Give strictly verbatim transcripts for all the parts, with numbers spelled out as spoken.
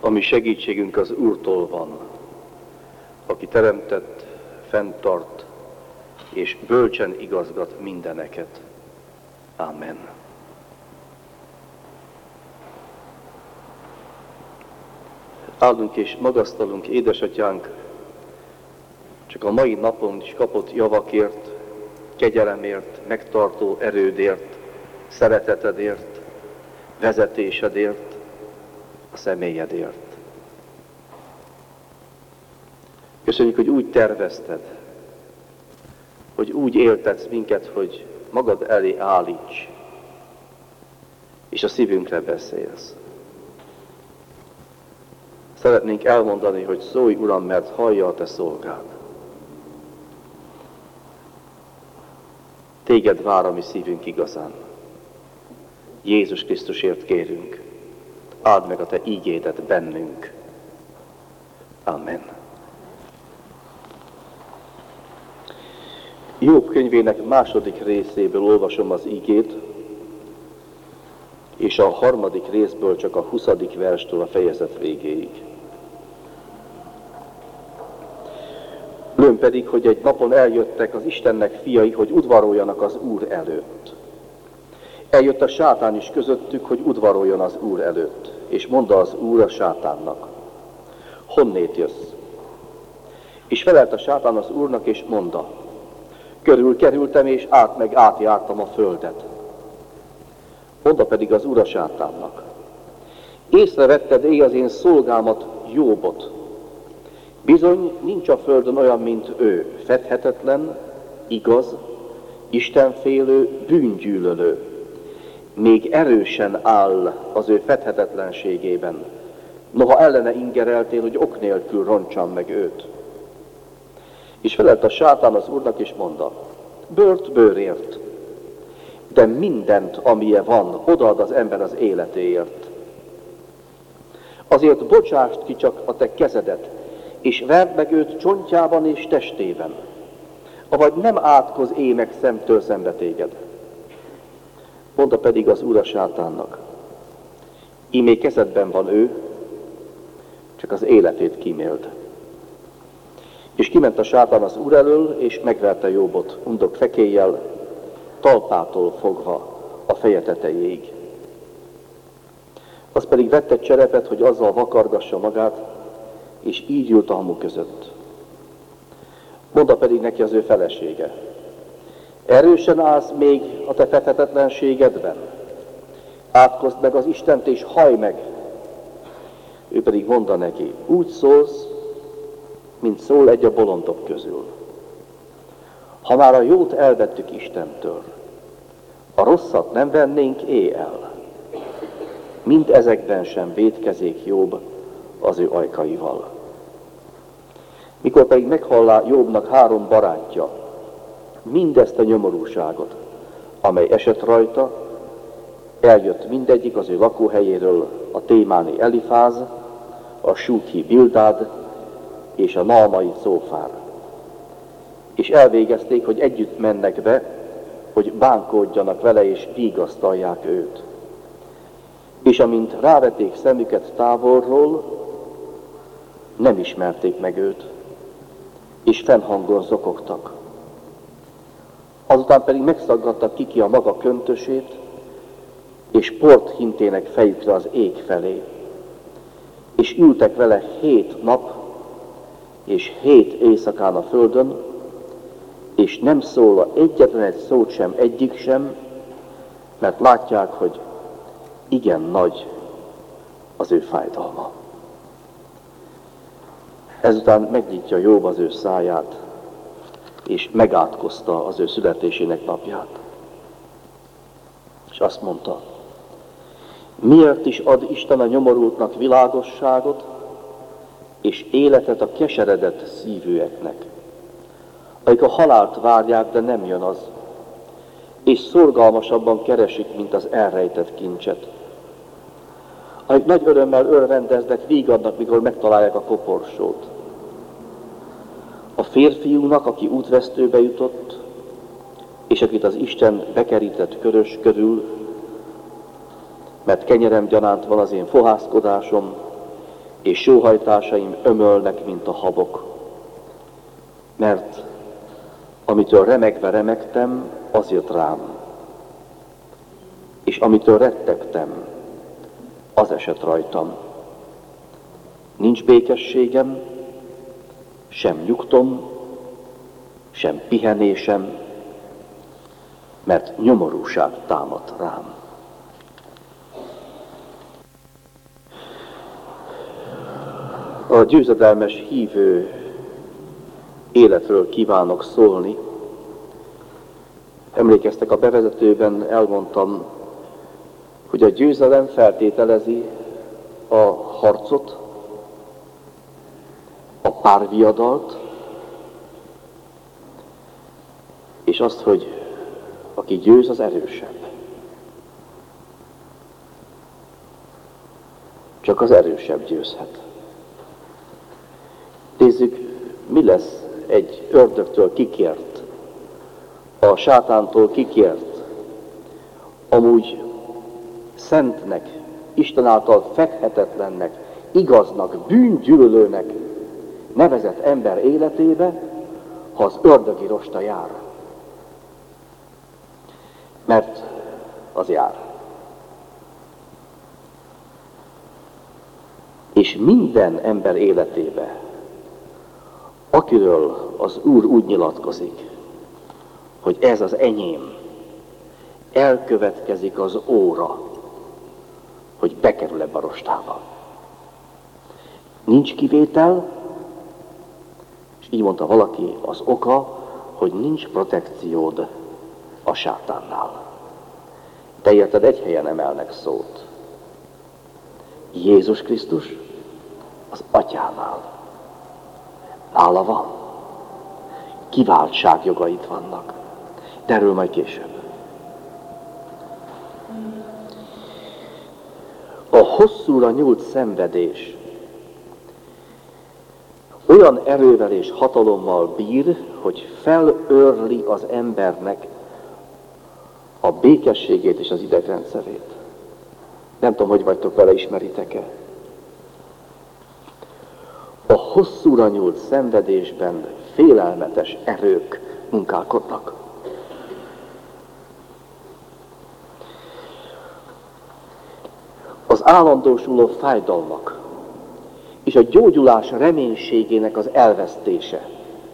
Ami segítségünk az Úrtól van, aki teremtett, fenntart és bölcsen igazgat mindeneket. Amen. Áldunk és magasztalunk, édesatyánk, csak a mai napon is kapott javakért, kegyelemért, megtartó erődért, szeretetedért, vezetésedért, a személyedért. Köszönjük, hogy úgy tervezted, hogy úgy éltetsz minket, hogy magad elé állíts, és a szívünkre beszélsz. Szeretnénk elmondani, hogy szólj, Uram, mert hallja a te szolgád. Téged vár a mi szívünk igazán. Jézus Krisztusért kérünk. Áld meg a te ígédet bennünk. Amen. Jobb könyvének második részéből olvasom az ígét, és a harmadik részből csak a huszadik verstől a fejezet végéig. Lőn pedig, hogy egy napon eljöttek az Istennek fiai, hogy udvaroljanak az Úr előtt. Eljött a sátán is közöttük, hogy udvaroljon az Úr előtt, és mondta az Úr a sátánnak: honnét jössz? És felelt a sátán az Úrnak, és mondta: körülkerültem, és át meg átjártam a földet. Mondta pedig az Úr a sátánnak: észrevetted-e az én szolgámat, Jóbot? Bizony nincs a földön olyan, mint ő, fedhetetlen, igaz, istenfélő, bűngyűlölő. Még erősen áll az ő fedhetetlenségében, noha ellene ingereltél, hogy ok nélkül roncsam meg őt. És felelt a sátán az Úrnak, és mondta: bőrt bőrért, de mindent, amilyen van, odaad az ember az életéért. Azért bocsást ki csak a te kezedet, és verd meg őt csontjában és testében, avagy nem átkoz émek szemtől szembe téged. Mondta pedig az Úr a sátánnak: ímé kezedben van ő, csak az életét kíméld. És kiment a sátán az Úr elől, és megverte Jóbot undok fekélyel, talpától fogva a feje tetejéig. Az pedig vett egy cserepet, hogy azzal vakargassa magát, és így ült a hamu között. Mondta pedig neki az ő felesége: erősen állsz még a te fedhetetlenségedben? Átkozd meg az Istent, és hajj meg! Ő pedig mondta neki: úgy szólsz, mint szól egy a bolondok közül. Ha már a jót elvettük Istentől, a rosszat nem vennénk éjjel. Mind ezekben sem vétkezik Jobb az ő ajkaival. Mikor pedig meghallá Jobbnak három barátja mindezt a nyomorúságot, amely esett rajta, eljött mindegyik az ő lakóhelyéről, a témáni Elifáz, a súthi Bildád és a naamai Szófár. És elvégezték, hogy együtt mennek be, hogy bánkódjanak vele és vigasztalják őt. És amint rávették szemüket távolról, nem ismerték meg őt, és fennhangon zokogtak. Azután pedig megszaggattak ki ki a maga köntösét, és port hintének fejükre az ég felé. És ültek vele hét nap, és hét éjszakán a földön, és nem szólva egyetlen egy szót sem egyik sem, mert látják, hogy igen nagy az ő fájdalma. Ezután megnyitja Jobb az ő száját, és megátkozta az ő születésének napját. És azt mondta: miért is ad Isten a nyomorultnak világosságot, és életet a keseredett szívűeknek, akik a halált várják, de nem jön az, és szorgalmasabban keresik, mint az elrejtett kincset, akik nagy örömmel örvendeznek, vígadnak, mikor megtalálják a koporsót. A férfiúnak, aki útvesztőbe jutott, és akit az Isten bekerített körös körül, mert kenyerem gyanánt van az én fohászkodásom, és sóhajtásaim ömölnek, mint a habok. Mert amitől remegve remegtem, az jött rám, és amitől rettegtem, az esett rajtam. Nincs békességem, sem nyugtom, sem pihenésem, mert nyomorúság támad rám. A győzedelmes hívő életről kívánok szólni. Emlékeztek, a bevezetőben elmondtam, hogy a győzelem feltételezi a harcot, a párviadalt, és azt, hogy aki győz, az erősebb. Csak az erősebb győzhet. Nézzük, mi lesz egy ördögtől kikért, a sátántól kikért, amúgy szentnek, Isten által fedhetetlennek, igaznak, bűngyűlölőnek nevezett ember életébe, ha az ördögi rosta jár. Mert az jár. És minden ember életébe, akiről az Úr úgy nyilatkozik, hogy ez az enyém, elkövetkezik az óra, hogy bekerül ebbe a rostába. Nincs kivétel, és így mondta valaki, az oka, hogy nincs protekciód a sátánnál. Te érted, egy helyen emelnek szót. Jézus Krisztus az Atyánál. Nála van. Kiváltságjogaid vannak. De erről majd később. A hosszúra nyúlt szenvedés olyan erővel és hatalommal bír, hogy felőrli az embernek a békességét és az idegrendszerét. Nem tudom, hogy vagytok vele, ismeritek-e? A hosszúra nyúlt szenvedésben félelmetes erők munkálkodnak. Az állandósuló fájdalmak és a gyógyulás reménységének az elvesztése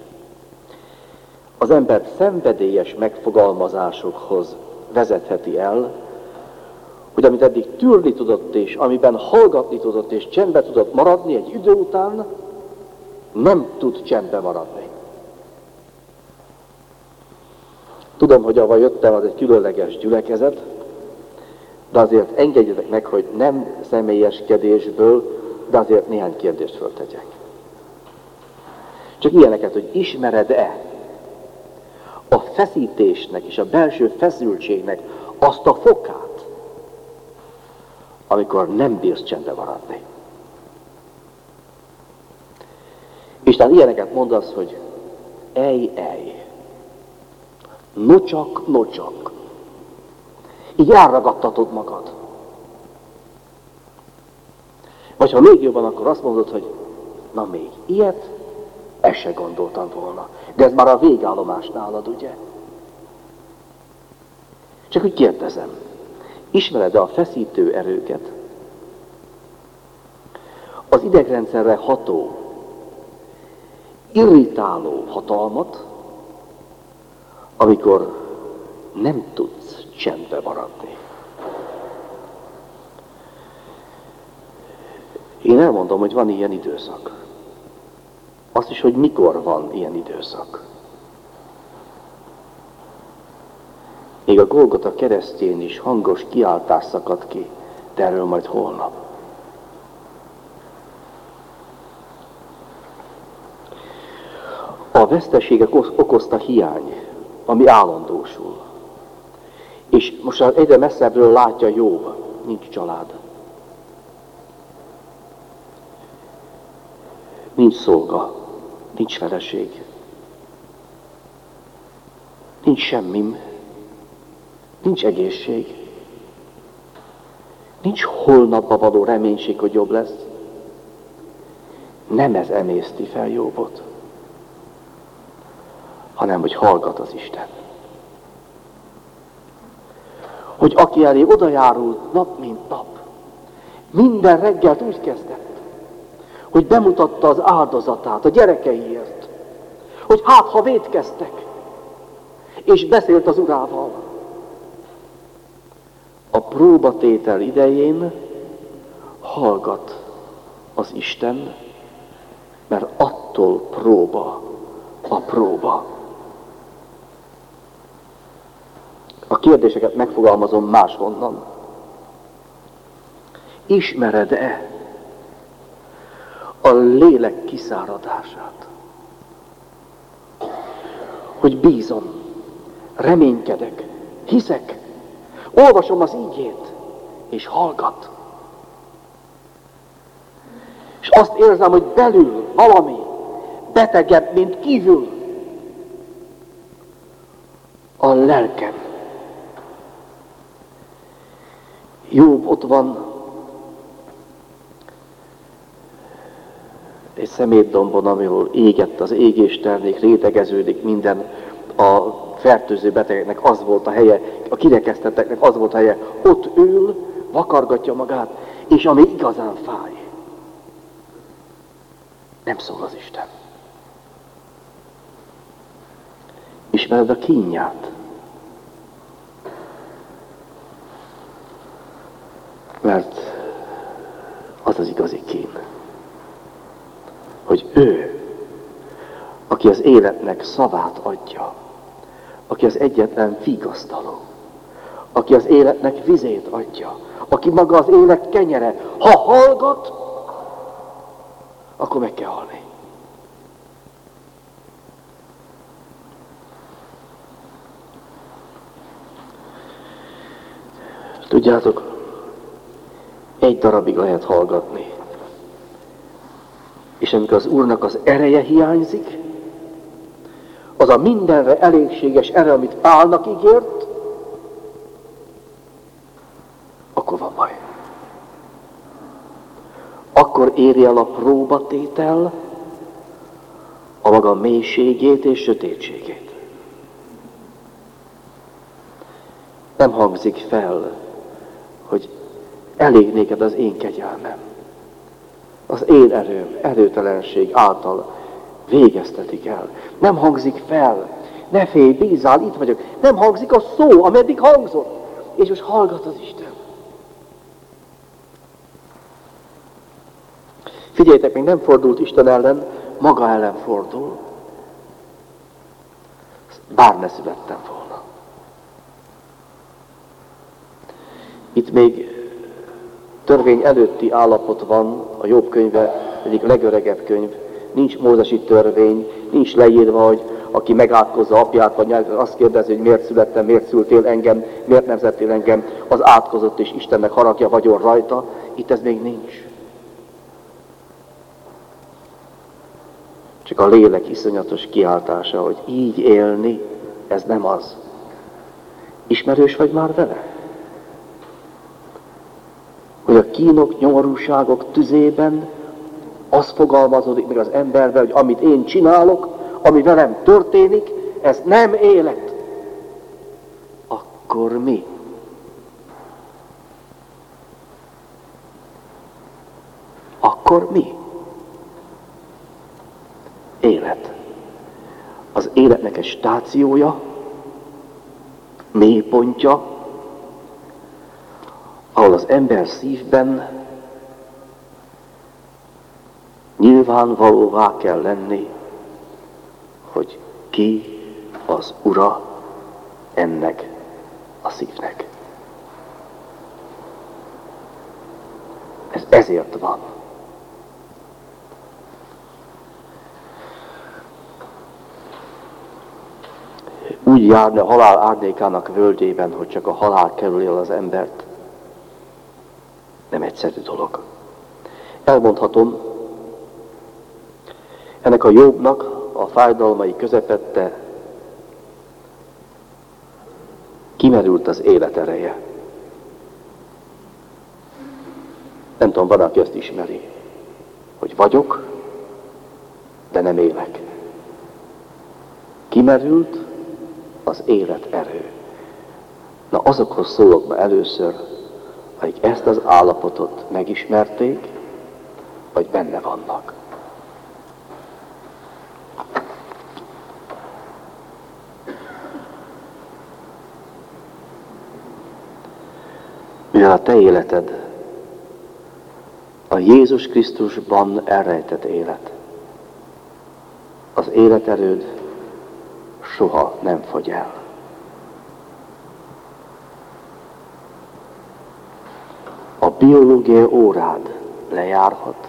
az embert szenvedélyes megfogalmazásokhoz vezetheti el, hogy amit eddig tűrni tudott, és amiben hallgatni tudott, és csendbe tudott maradni, egy idő után nem tud csendbe maradni. Tudom, hogy ahol jöttem, az egy különleges gyülekezet, de azért engedjetek meg, hogy nem személyeskedésből, de azért néhány kérdést föltegyek. Csak ilyeneket, hogy ismered-e a feszítésnek és a belső feszültségnek azt a fokát, amikor nem bírsz csendbe maradni. Isten ilyeneket mondasz, hogy ej, ej, nocsak, nocsak. Így elragadtatod magad. Vagy ha még jobban, akkor azt mondod, hogy na még ilyet, ezt se gondoltam volna. De ez már a végállomás nálad, ugye? Csak úgy kérdezem, ismered-e a feszítő erőket? Az idegrendszerre ható, irritáló hatalmat, amikor nem tudsz csendbe maradni. Én elmondom, hogy van ilyen időszak. Azt is, hogy mikor van ilyen időszak. Még a Golgota keresztjén is hangos kiáltás szakad ki, de erről majd holnap. A veszteségek okozta hiány, ami állandósul. És most egyre messzebbről látja Jobb, nincs család. Nincs szolga, nincs feleség. Nincs semmim, nincs egészség. Nincs holnapba való reménység, hogy jobb lesz. Nem ez emészti fel Jóbot, hanem hogy hallgat az Isten. Hogy aki elé odajárult nap mint nap, minden reggelt úgy kezdett, hogy bemutatta az áldozatát a gyerekeiért, hogy hát ha vétkeztek, és beszélt az Urával. A próbatétel idején hallgat az Isten, mert attól próba a próba. A kérdéseket megfogalmazom máshonnan. Ismered-e a lélek kiszáradását? Hogy bízom, reménykedek, hiszek, olvasom az ígét, és hallgat. És azt érzem, hogy belül valami betegebb, mint kívül. A lelkem. Jobb ott van egy szemétdombon, amihol égett az égésternék, rétegeződik minden, a fertőző betegeknek az volt a helye, a kirekesztetteknek az volt a helye. Ott ül, vakargatja magát, és ami igazán fáj, nem szól az Isten. Ismered a kínját? Mert az az igazi kín, hogy ő, aki az életnek szavát adja, aki az egyetlen vigasztaló, aki az életnek vizét adja, aki maga az élet kenyere, ha hallgat, akkor meg kell halni. Tudjátok, egy darabig lehet hallgatni. És amikor az Úrnak az ereje hiányzik, az a mindenre elégséges erő, amit Pálnak ígért, akkor van baj. Akkor éri el a próbatétel a maga mélységét és sötétségét. Nem hangzik fel, hogy elég néked az én kegyelmem. Az én erőm, erőtelenség által végeztetik el. Nem hangzik fel, ne félj, bízál, itt vagyok. Nem hangzik a szó, ameddig hangzott. És most hallgat az Isten. Figyeljétek, még nem fordult Isten ellen, maga ellen fordul. Bár ne születtem volna. Itt még törvény előtti állapot van, a Jobb könyve egyik legöregebb könyv. Nincs mózesi törvény, nincs leírva, hogy aki megátkozza apját, vagy azt kérdezi, hogy miért születtem, miért szültél engem, miért nemzettél engem, az átkozott és Istennek haragja vagyon rajta. Itt ez még nincs. Csak a lélek iszonyatos kiáltása, hogy így élni, ez nem az. Ismerős vagy már vele? Hogy a kínok, nyomorúságok tüzében az fogalmazódik meg az emberben, hogy amit én csinálok, ami velem történik, ez nem élet. Akkor mi? Akkor mi? Élet. Az életnek egy stációja, mélypontja, ahol az ember szívben nyilvánvalóvá kell lenni, hogy ki az Ura ennek a szívnek. Ez ezért van. Úgy járni a halál árnyékának völgyében, hogy csak a halál kerüli el az embert. Nem egyszerű dolog. Elmondhatom, ennek a Jobbnak a fájdalmai közepette kimerült az élet ereje. Nem tudom, van, aki azt ismeri, hogy vagyok, de nem élek. Kimerült az élet erő. Na azokhoz szólok be először, akik ezt az állapotot megismerték, vagy benne vannak. Mivel a te életed a Jézus Krisztusban elrejtett élet, az életerőd soha nem fogy el. A biológiai órád lejárhat,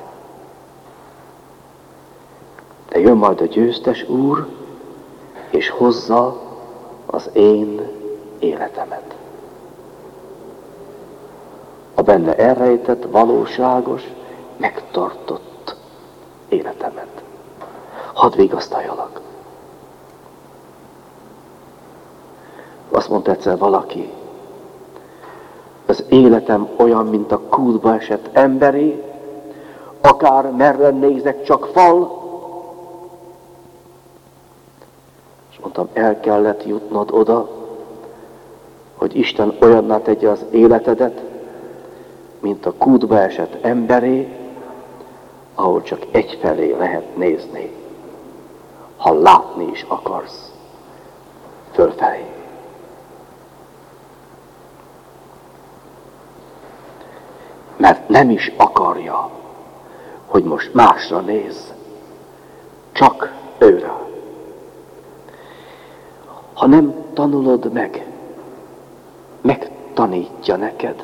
de jön majd a győztes Úr, és hozza az én életemet. A benne elrejtett, valóságos, megtartott életemet. Hadd vigasztaljalak. Azt mondta egyszer valaki, az életem olyan, mint a kútba esett emberi, akár merre nézek, csak fal. És mondtam, el kellett jutnod oda, hogy Isten olyanná tegye az életedet, mint a kútba esett emberé, ahol csak egyfelé lehet nézni, ha látni is akarsz, fölfelé. Mert nem is akarja, hogy most másra nézz, csak őre. Ha nem tanulod meg, megtanítja neked.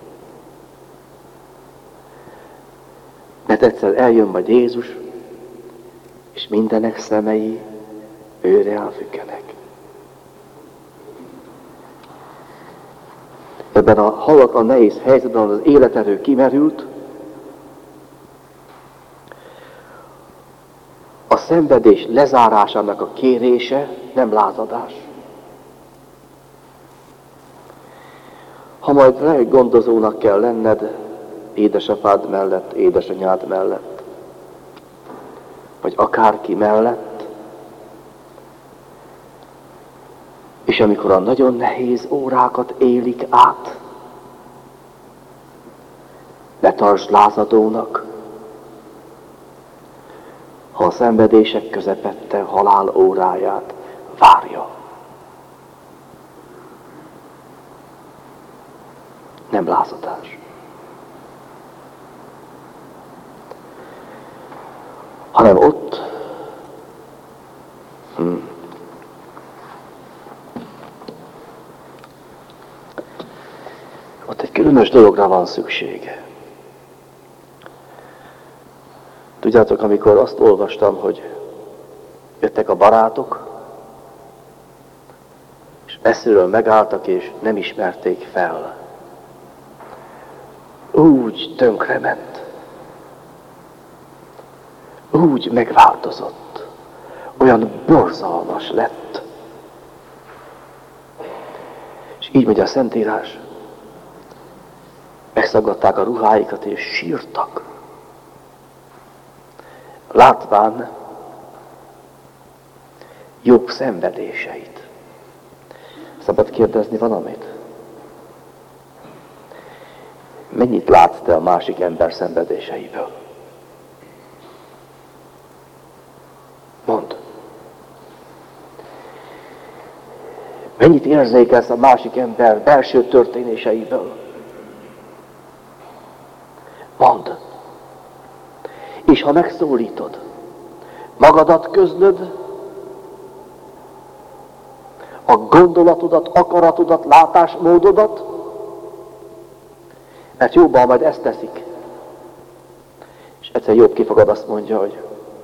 Mert egyszer eljön majd Jézus, és mindenek szemei őre elfüggenek. Ebben a hallatlan nehéz helyzetben az életerő kimerült, a szenvedés lezárásának a kérése nem lázadás. Ha majd reggel gondozónak kell lenned, édesapád mellett, édesanyád mellett, vagy akárki mellett, és amikor a nagyon nehéz órákat élik át, ne tartsd lázadónak, ha a szenvedések közepette halál óráját várja. Nem lázadás. Hanem ott, hmm, ott egy különös dologra van szüksége. Tudjátok, amikor azt olvastam, hogy jöttek a barátok, és messziről megálltak, és nem ismerték fel. Úgy tönkrement. Úgy megváltozott. Olyan borzalmas lett. És így megy a Szentírás. Megszaggatták a ruháikat, és sírtak. Látván Jobb szenvedéseit. Szabad kérdezni valamit? Mennyit látsz te a másik ember szenvedéseiből? Mondd. Mennyit érzékelsz a másik ember belső történéseiből? Mondd. És ha megszólítod, magadat közlöd, a gondolatodat, akaratodat, látásmódodat, mert jobban majd ezt teszik. És egyszer jobb kifogad, azt mondja, hogy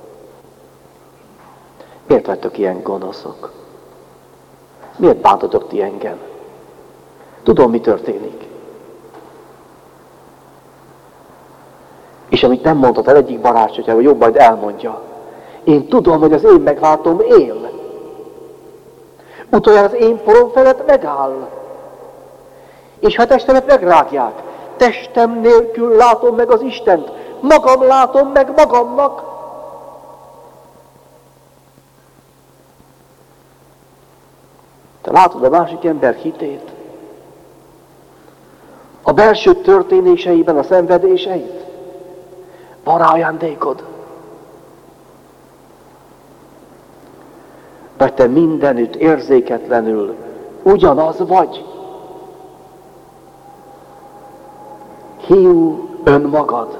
miért vagytok ilyen gonoszok? Miért bántotok ti engem? Tudom, mi történik. És amit nem mondhat el egyik barátja, jobb majd elmondja. Én tudom, hogy az én megváltom él. Utoljára az én porom felett megáll. És ha testemet megrágják, testem nélkül látom meg az Istent. Magam látom meg magamnak. Látod a másik ember hitét? A belső történéseiben a szenvedéseit? Van rá ajándékod? Vagy te mindenütt érzéketlenül ugyanaz vagy? Hiú önmagad.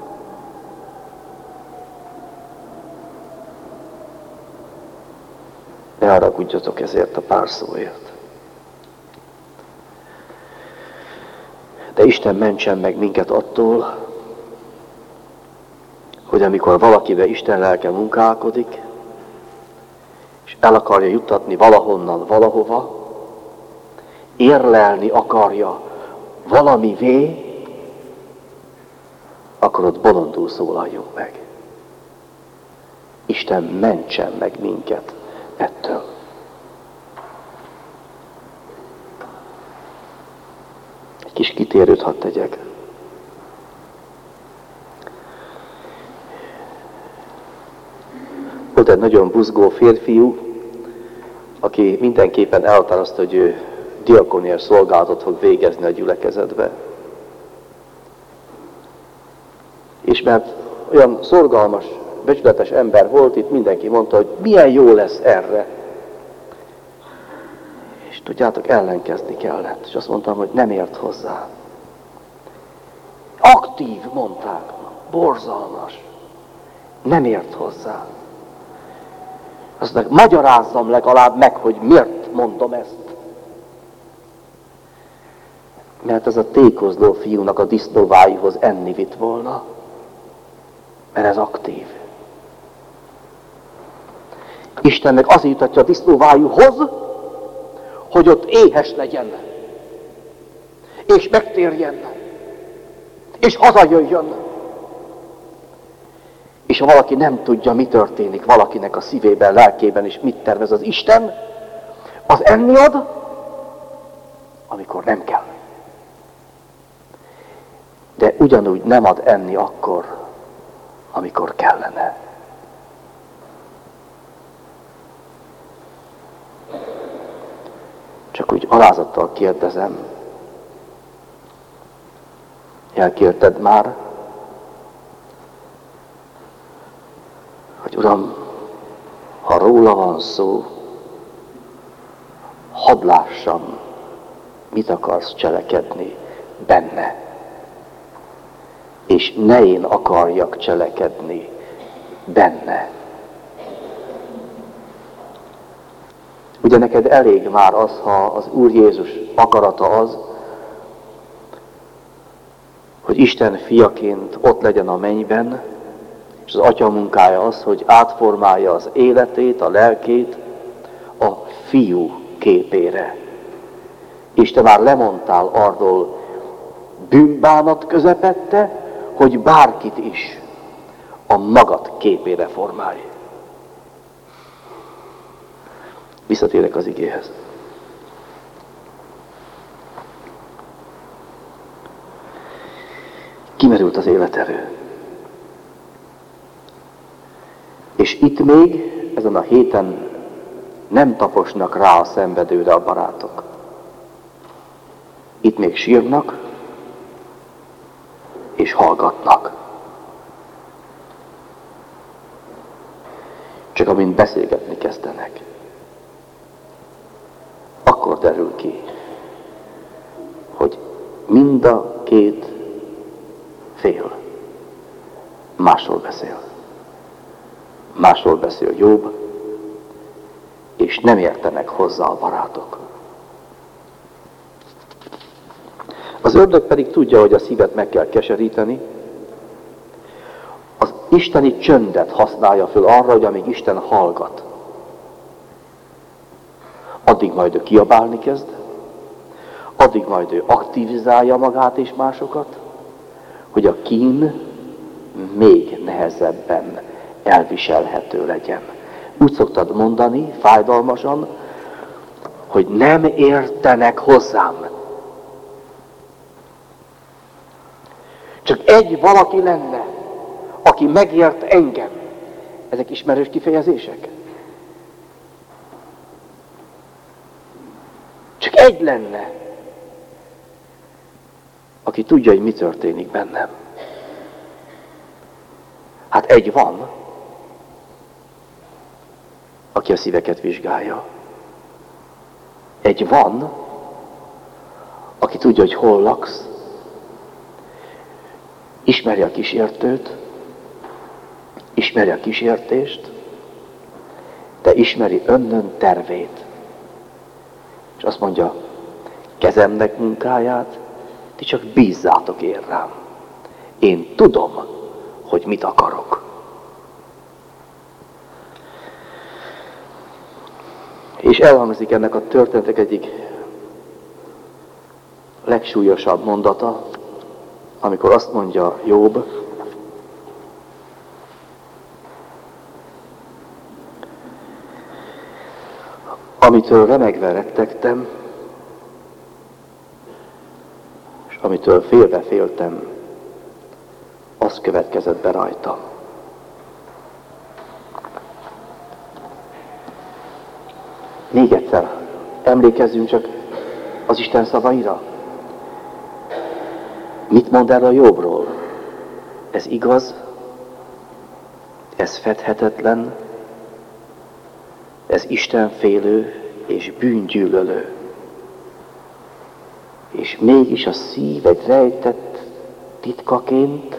Ne haragudjatok ezért a pár szóért. De Isten mentsen meg minket attól, hogy amikor valakibe Isten lelke munkálkodik, és el akarja juttatni valahonnan valahova, érlelni akarja valamivé, akkor ott bolondul szólaljunk meg. Isten mentsen meg minket ettől. Egy kis kitérőt hadd tegyek. Volt egy nagyon buzgó férfiú, aki mindenképpen elhatározta, hogy ő diakóniás szolgálatot fog végezni a gyülekezetbe. És mert olyan szorgalmas, becsületes ember volt, itt mindenki mondta, hogy milyen jó lesz erre. És tudjátok, ellenkezni kellett. És azt mondtam, hogy nem ért hozzá. Aktív, mondták. Borzalmas. Nem ért hozzá. Azt mondták, magyarázzam legalább meg, hogy miért mondom ezt. Mert ez a tékozló fiúnak a disznóvájúhoz enni vitt volna. Mert ez aktív. Istennek azért jutatja a disznóvájúhoz, hogy ott éhes legyen. És megtérjen. És hazajöjjön. És ha valaki nem tudja, mi történik valakinek a szívében, lelkében, és mit tervez az Isten, az enni ad, amikor nem kell. De ugyanúgy nem ad enni akkor, amikor kellene. Csak úgy alázattal kérdezem, elkérted már, hogy Uram, ha róla van szó, hadd lássam, mit akarsz cselekedni benne. És ne én akarjak cselekedni benne. Ugye neked elég már az, ha az Úr Jézus akarata az, hogy Isten fiaként ott legyen a mennyben, és az Atya munkája az, hogy átformálja az életét, a lelkét a fiú képére. És te már lemondtál arról bűnbánat közepette, hogy bárkit is a magad képére formálj. Visszatérek az igéhez. Kimerült az életerő. És itt még, ezen a héten nem taposnak rá a szenvedőre a barátok. Itt még sírnak, és hallgatnak. Csak amint beszélgetni kezdenek, akkor derül ki, hogy mind a két fél másról beszél. Másról beszél Jobb, és nem értenek hozzá a barátok. Az ördög pedig tudja, hogy a szívet meg kell keseríteni. Az isteni csöndet használja föl arra, hogy amíg Isten hallgat, addig majd ő kiabálni kezd, addig majd ő aktivizálja magát és másokat, hogy a kín még nehezebben elviselhető legyen. Úgy szoktad mondani, fájdalmasan, hogy nem értenek hozzám. Csak egy valaki lenne, aki megért engem. Ezek ismerős kifejezések? egy lenne, aki tudja, hogy mi történik bennem. Hát egy van, aki a szíveket vizsgálja. Egy van, aki tudja, hogy hol laksz, ismeri a kísértőt, ismeri a kísértést, de ismeri önnön tervét. És azt mondja, kezemnek munkáját, ti csak bízzátok én rám. Én tudom, hogy mit akarok. És elhangzik ennek a történetek egyik legsúlyosabb mondata, amikor azt mondja Jobb, amitől remegve rettegtem, és amitől félve féltem, az következett be rajtam. Még egyszer, emlékezzünk csak az Isten szavaira. Mit mond erről a Jobbról? Ez igaz, ez fedhetetlen, ez istenfélő és bűngyűlölő. És mégis a szív egy rejtett titkaként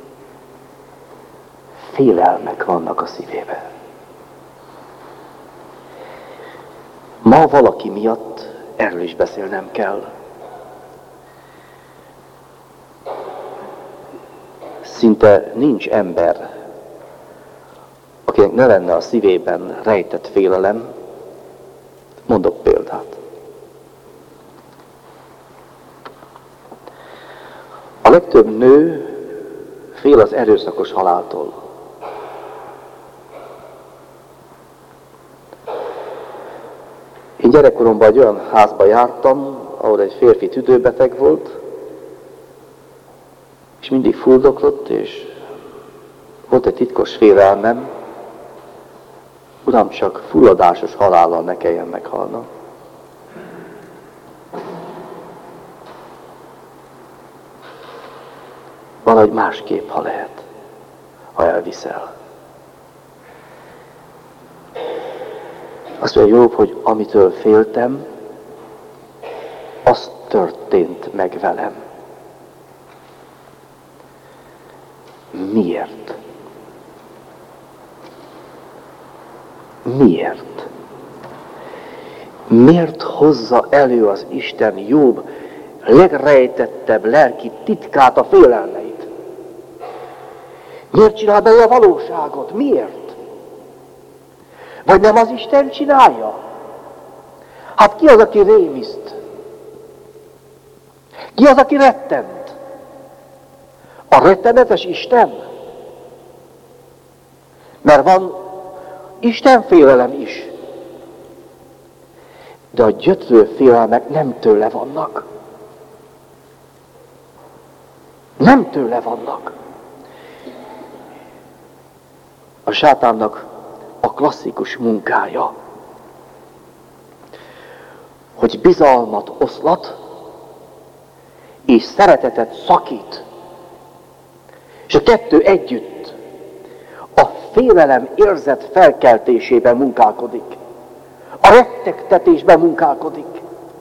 félelmek vannak a szívében. Ma valaki miatt erről is beszélnem kell. Szinte nincs ember, akinek ne lenne a szívében rejtett félelem. Mondok példát. A legtöbb nő fél az erőszakos haláltól. Én gyerekkoromban egy olyan házba jártam, ahol egy férfi tüdőbeteg volt, és mindig fuldoklott, és volt egy titkos félelmem, Uram, csak fulladásos halállal ne kelljen meghalnom. Valahogy másképp, ha lehet, ha elviszel. Azt mondja Jobb, hogy amitől féltem, az történt meg velem. Miért? Miért? Miért hozza elő az Isten Jobb legrejtettebb lelki titkát, a félelmeit? Miért csinál belőle a valóságot? Miért? Vagy nem az Isten csinálja? Hát ki az, aki rémiszt? Ki az, aki rettent? A rettenetes Isten? Mert van Isten félelem is. De a gyötrő félelmek nem tőle vannak. Nem tőle vannak. A sátánnak a klasszikus munkája, hogy bizalmat oszlat, és szeretetet szakít. És a kettő együtt a félelem érzet felkeltésében munkálkodik. A rettegtetésben munkálkodik.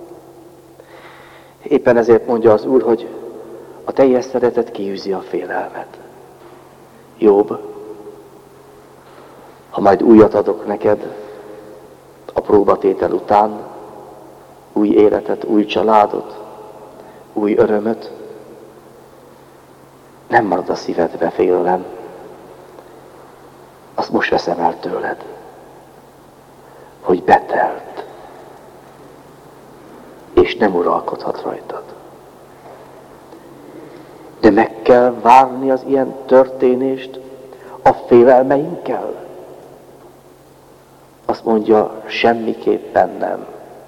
Éppen ezért mondja az Úr, hogy a teljes szeretet kiűzi a félelmet. Jobb, ha majd újat adok neked a próbatétel után, új életet, új családot, új örömöt, nem marad a szívedbe félelem. Azt most veszem el tőled, hogy betelt, és nem uralkodhat rajtad. De meg kell várni az ilyen történést a félelmeinkkel. Azt mondja, semmiképpen nem.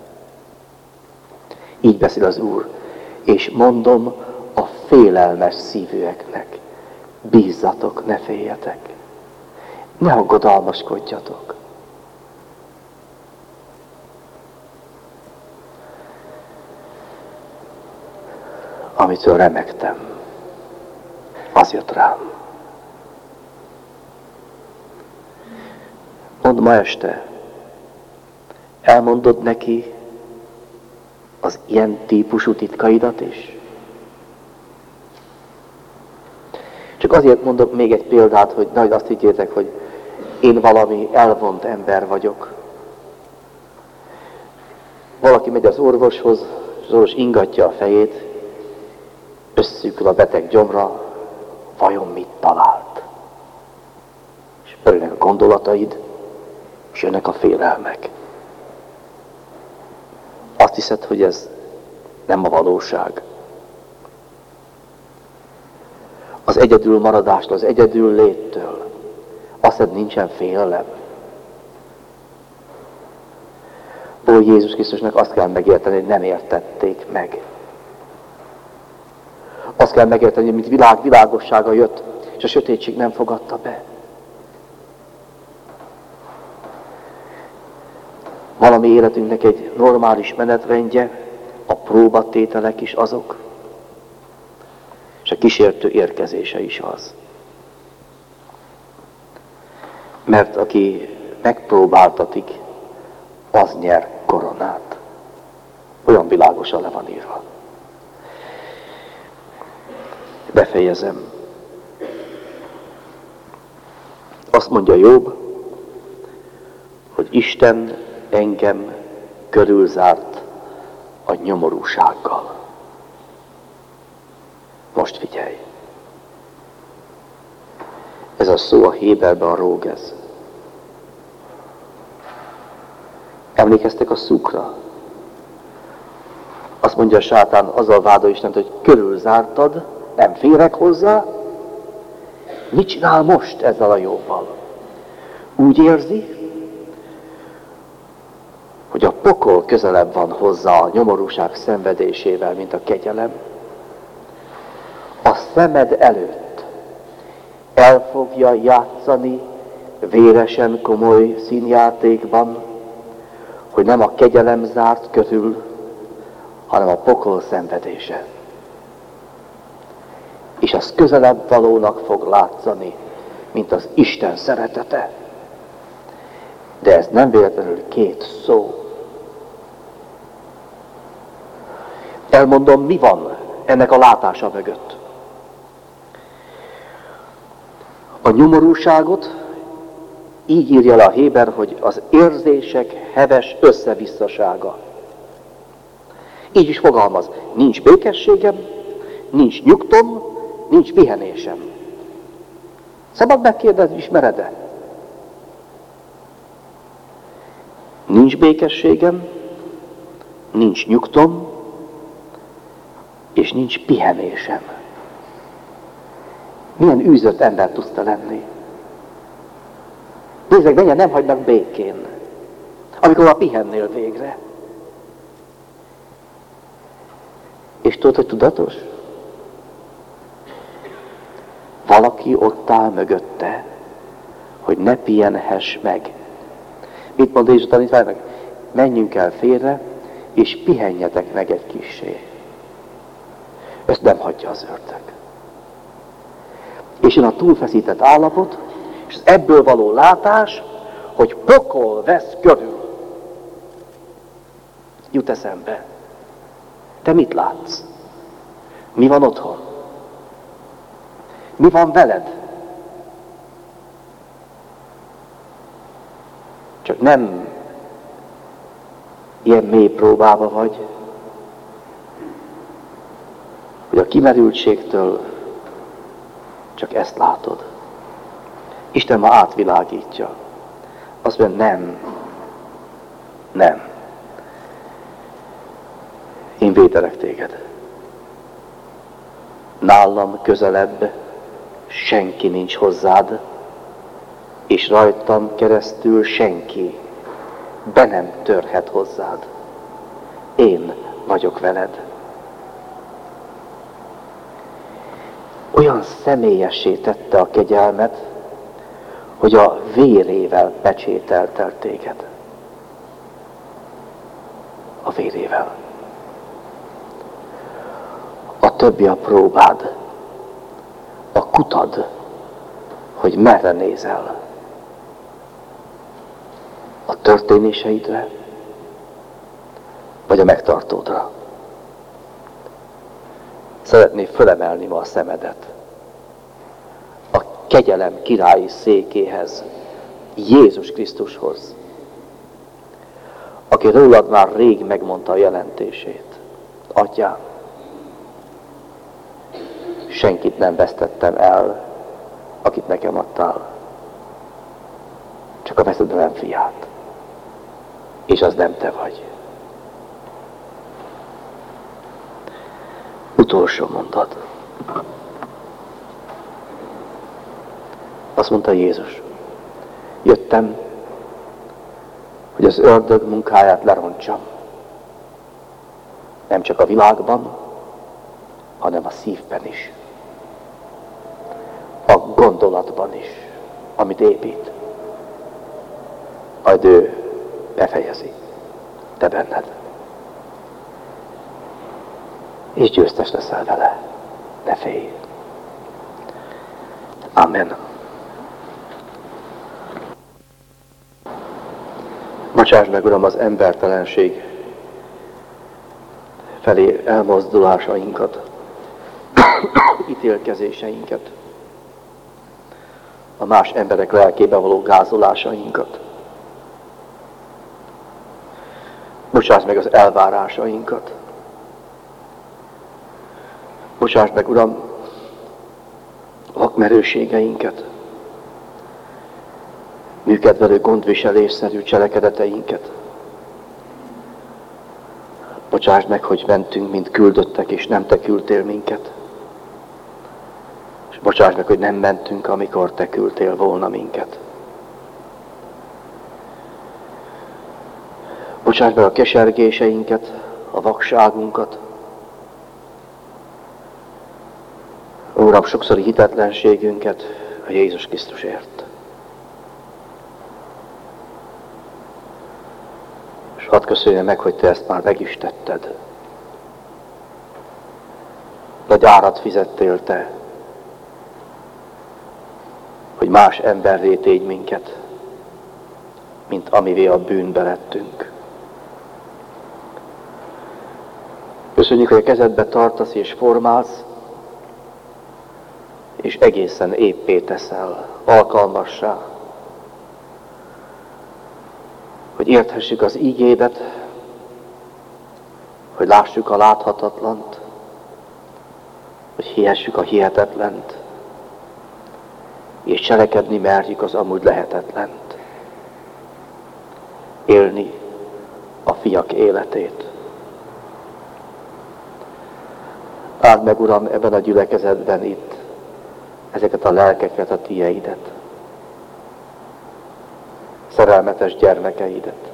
Így beszél az Úr, és mondom a félelmes szívűeknek, bízzatok, ne féljetek, ne aggodalmaskodjatok. amitől remegtem, az jött rám. Mondd ma este, elmondod neki az ilyen típusú titkaidat is? Csak azért mondok még egy példát, hogy nehogy azt higgyétek, hogy én valami elvont ember vagyok. Valaki megy az orvoshoz, és az orvos ingatja a fejét, összükül a beteg gyomra, vajon mit talált? És pörögnek a gondolataid, és jönnek a félelmek. Azt hiszed, hogy ez nem a valóság. Az egyedül maradástól, az egyedül léttől azt hiszed, nincsen félelem. Ó, Jézus Krisztusnak azt kell megérteni, hogy nem értették meg. Azt kell megérteni, hogy mint világ világossága jött, és a sötétség nem fogadta be. Valami életünknek egy normális menetrendje, a próbatételek is azok, és a kísértő érkezése is az. Mert aki megpróbáltatik, az nyer koronát. Olyan világosan le van írva. Befejezem. Azt mondja Jobb, hogy Isten engem körülzárt a nyomorúsággal. Most figyelj! Ez a szó a héberben a rógez. Emlékeztek a szukra? Azt mondja a sátán, azzal vádol Istent, hogy körülzártad, nem férek hozzá. Mit csinál most ezzel a Jobbal? Úgy érzi, hogy a pokol közelebb van hozzá a nyomorúság szenvedésével, mint a kegyelem. A szemed előtt el fogja játszani véresen komoly színjátékban, hogy nem a kegyelem zárt körül, hanem a pokol szenvedése. És az közelebb valónak fog látszani, mint az Isten szeretete. De ez nem véletlenül két szó. Elmondom, mi van ennek a látása mögött. A nyomorúságot így írja le a Héber, hogy az érzések heves összevisszasága. Így is fogalmaz, nincs békességem, nincs nyugtom, nincs pihenésem. Szabad megkérdezni, ismered-e? Nincs békességem, nincs nyugtom, és nincs pihenésem. Milyen űzött ember tudsz te lenni? Nézzek, menjen, nem hagynak békén, amikor a pihennél végre. És tudod, hogy tudatos? Valaki ott áll mögötte, hogy ne pihenhess meg. Mit mond Jézus a tanítványnak? Menjünk el félre, és pihenjetek meg egy kissé. Ezt nem hagyja az ördög. És jön a túlfeszített állapot, és az ebből való látás, hogy pokol vesz körül. Jut eszembe. Te mit látsz? Mi van otthon? Mi van veled? Csak nem ilyen mély próbába vagy, hogy a kimerültségtől csak ezt látod. Isten ma átvilágítja. Azt mondja, nem, nem. Én védelek téged. Nálam közelebb senki nincs hozzád, és rajtam keresztül senki be nem törhet hozzád. Én vagyok veled. Olyan személyessé tette a kegyelmet, hogy a vérével pecsételt el téged. A vérével. A többi a próbád, a kutad, hogy merre nézel. A történéseidre, vagy a megtartódra. Szeretnék fölemelni ma a szemedet a kegyelem királyi székéhez, Jézus Krisztushoz, aki rólad már rég megmondta a jelentését. Atyám, senkit nem vesztettem el, akit nekem adtál, csak a veszedelem fiát, és az nem te vagy. Utolsó mondat. Azt mondta Jézus, jöttem, hogy az ördög munkáját lerontsam. Nem csak a világban, hanem a szívben is. A gondolatban is, amit épít. Majd ő befejezi, te benned. És győztes leszel vele. Ne félj. Amen. Bocsáss meg, Uram, az embertelenség felé elmozdulásainkat, ítélkezéseinket, a más emberek lelkébe való gázolásainkat. Bocsáss meg az elvárásainkat. Bocsáss meg, Uram, vakmerőségeinket, műkedvelő gondviselésszerű cselekedeteinket. Bocsáss meg, hogy mentünk, mint küldöttek, és nem te küldtél minket. És bocsáss meg, hogy nem mentünk, amikor te küldtél volna minket. Bocsáss meg a kesergéseinket, a vakságunkat. Uram, sokszori hitetlenségünket a Jézus Krisztusért. És hadd köszönjem meg, hogy te ezt már meg is tetted. Nagy árat fizettél te, hogy más emberré tégy minket, mint amivé a bűnbe lettünk. Köszönjük, hogy a kezedbe tartasz és formálsz, és egészen éppé teszel, alkalmassá, hogy érthessük az ígédet, hogy lássuk a láthatatlant, hogy hihessük a hihetetlent, és cselekedni merjük az amúgy lehetetlent. Élni a fiak életét. Áld meg, Uram, ebben a gyülekezetben itt ezeket a lelkeket, a tieidet, szerelmetes gyermekeidet.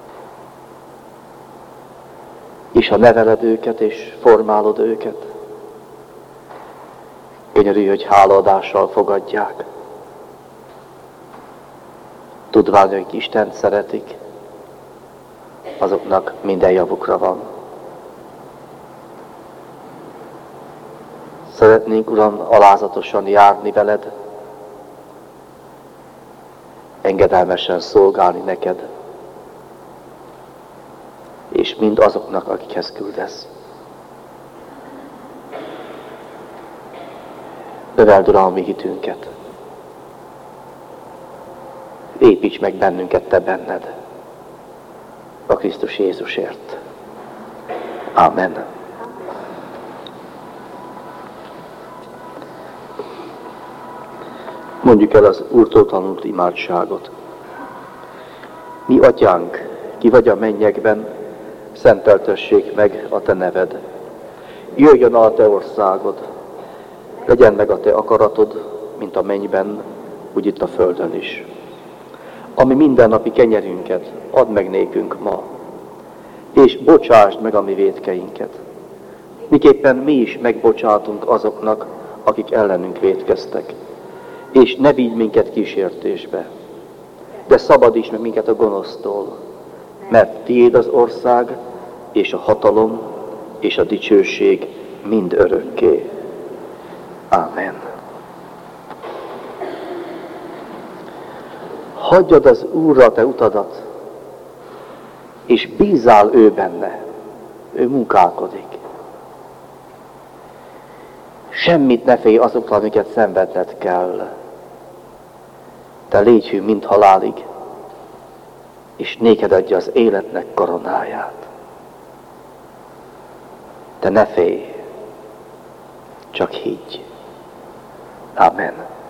És ha neveled őket és formálod őket, könyörülj, hogy hálaadással fogadják. Tudván, hogy Istent szeretik, azoknak minden javukra van. Szeretnénk, Uram, alázatosan járni veled, engedelmesen szolgálni neked, és mind azoknak, akikhez küldesz. Növeld, Uram, a mi hitünket. Építs meg bennünket te benned, a Krisztus Jézusért. Amen. Mondjuk el az Úrtól tanult imádságot. Mi atyánk, ki vagy a mennyekben, szenteltessék meg a te neved. Jöjjön a te országod, legyen meg a te akaratod, mint a mennyben, úgy itt a földön is. Ami mindennapi kenyerünket add meg nékünk ma, és bocsásd meg a mi vétkeinket. Miképpen mi is megbocsátunk azoknak, akik ellenünk vétkeztek. És ne vigy minket kísértésbe, de szabadíts meg minket a gonosztól, mert tiéd az ország, és a hatalom, és a dicsőség mind örökké. Amen. Hagyjad az Úrra te utadat, és bízál ő benne. Ő munkálkodik. Semmit ne félj azoktól, amiket szenvedned kell. Te légy hű, mint halálig, és néked adja az életnek koronáját. Te ne félj, csak higgy. Amen.